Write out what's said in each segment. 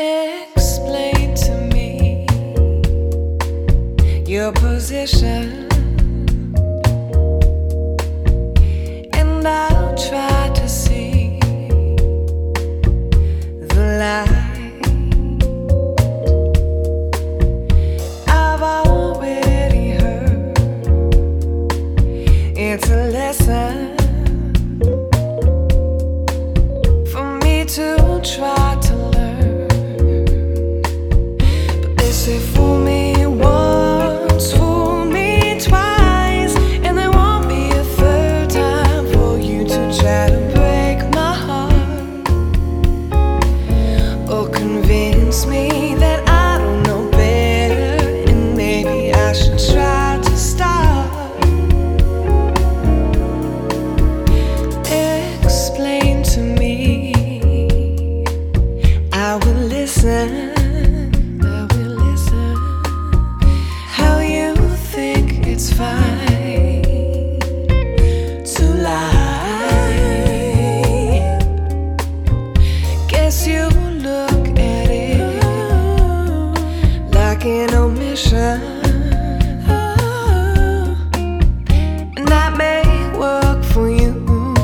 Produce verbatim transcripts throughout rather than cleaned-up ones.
Explain to me your position, and I'll try to see the light. I've already heard it's a lesson for me to try to learn. Say fool me once, fool me twice, and there won't be a third time for you to try to break my heart, or convince me that I don't know better, and maybe I should try to stop. Explain to me, I will listen. It's fine to lie. Guess you look at it like an omission, and that may work for you,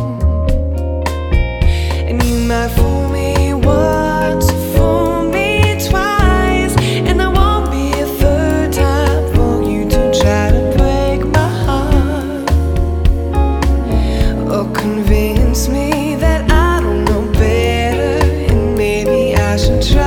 and you might fool me once, fool me twice, and there won't be a third time for you to try to convince me that I don't know better, and maybe I should try.